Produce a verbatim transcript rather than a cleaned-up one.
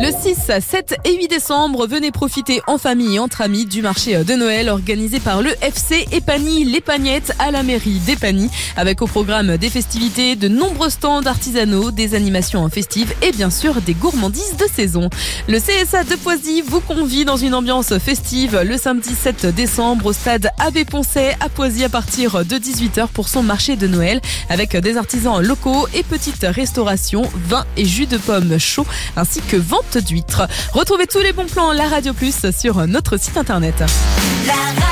Le six, sept et huit décembre, venez profiter en famille et entre amis du marché de Noël organisé par le F C Epagny Les Pagnettes à la mairie d'Epagny, avec au programme des festivités, de nombreux stands artisanaux, des animations festives et bien sûr des gourmandises de saison. Le C S A de Poisy vous convie dans une ambiance festive le samedi sept décembre au stade Abbé Poncet à Poisy à partir de dix-huit heures pour son marché de Noël avec des artisans locaux et petites restaurations, vin et jus de pommes chauds ainsi que vente d'huîtres. Retrouvez tous les bons plans La Radio Plus sur notre site internet. La